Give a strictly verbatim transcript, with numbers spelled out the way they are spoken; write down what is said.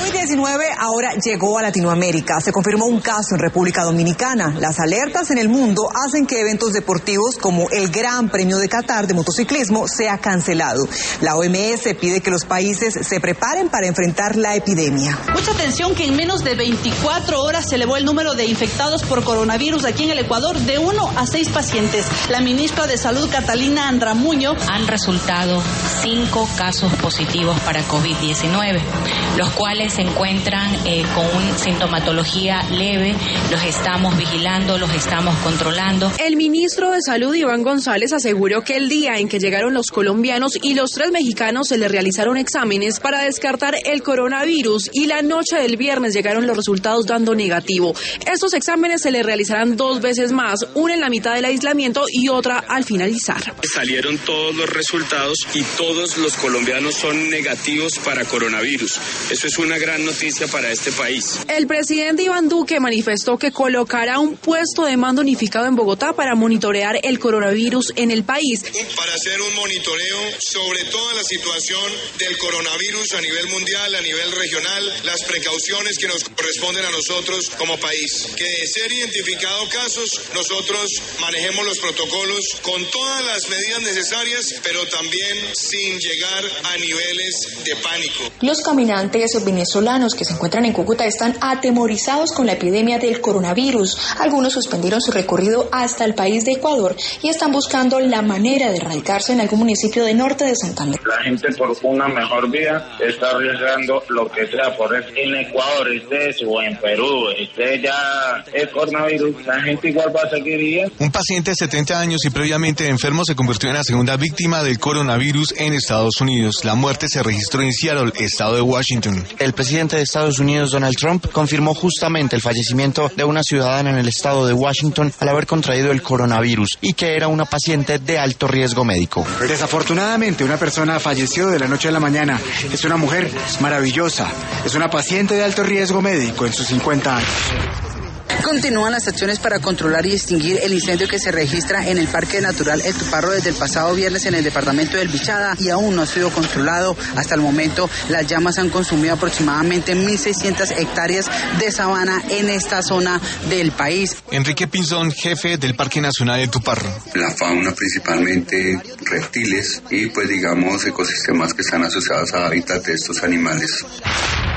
COVID diecinueve ahora llegó a Latinoamérica. Se confirmó un caso en República Dominicana. Las alertas en el mundo hacen que eventos deportivos como el Gran Premio de Qatar de motociclismo sea cancelado. La O M S pide que los países se preparen para enfrentar la epidemia. Mucha atención que en menos de veinticuatro horas se elevó el número de infectados por coronavirus aquí en el Ecuador de uno a seis pacientes. La ministra de Salud, Catalina Andramuño, han resultado cinco casos positivos para COVID diecinueve, los cuales se encuentran eh, con una sintomatología leve. Los estamos vigilando, los estamos controlando. El ministro de Salud, Iván González, aseguró que el día en que llegaron los colombianos y los tres mexicanos se les realizaron exámenes para descartar el coronavirus y la noche del viernes llegaron los resultados dando negativo. Estos exámenes se les realizarán dos veces más, una en la mitad del aislamiento y otra al finalizar. Salieron todos los resultados y todos los colombianos son negativos para coronavirus. Eso es una gran noticia para este país. El presidente Iván Duque manifestó que colocará un puesto de mando unificado en Bogotá para monitorear el coronavirus en el país. Para hacer un monitoreo sobre toda la situación del coronavirus a nivel mundial, a nivel regional, las precauciones que nos corresponden a nosotros como país. Que de ser identificado casos, nosotros manejemos los protocolos con todas las medidas necesarias, pero también sin llegar a niveles de pánico. Los caminantes venezolanos que se encuentran en Cúcuta están atemorizados con la epidemia del coronavirus. Algunos suspendieron su recorrido hasta el país de Ecuador y están buscando la manera de radicarse en algún municipio del norte de Santander. La gente por una mejor vida está arriesgando lo que sea por eso. En Ecuador estés o en Perú esté ya el coronavirus, la gente igual va a seguir bien. Un paciente de setenta años y previamente enfermo se convirtió en la segunda víctima del coronavirus en Estados Unidos. La muerte se registró en Seattle, estado de Washington. El presidente de Estados Unidos, Donald Trump, confirmó justamente el fallecimiento de una ciudadana en el estado de Washington al haber contraído el coronavirus y que era una paciente de alto riesgo médico. Desafortunadamente, una persona falleció de la noche a la mañana. Es una mujer maravillosa. Es una paciente de alto riesgo médico en sus cincuenta años. Continúan las acciones para controlar y extinguir el incendio que se registra en el Parque Natural El Tuparro desde el pasado viernes en el departamento del Bichada y aún no ha sido controlado. Hasta el momento, las llamas han consumido aproximadamente mil seiscientas hectáreas de sabana en esta zona del país. Enrique Pinzón, jefe del Parque Nacional El Tuparro. La fauna, principalmente reptiles y pues digamos ecosistemas que están asociados a hábitat de estos animales.